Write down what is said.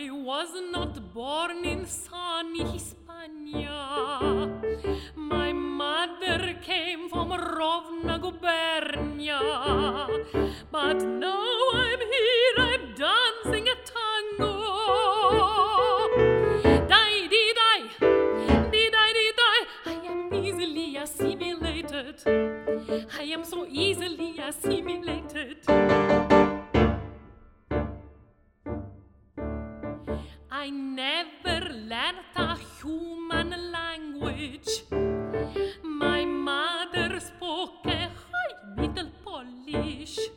I was not born in sunny Hispania. My mother came from Rovna Gubernia. But now I'm here, I'm dancing a tango. Die-di-die, di-die-di-die. I am easily assimilated. I am so easily assimilated. I never learned a human language. My mother spoke a high Middle Polish.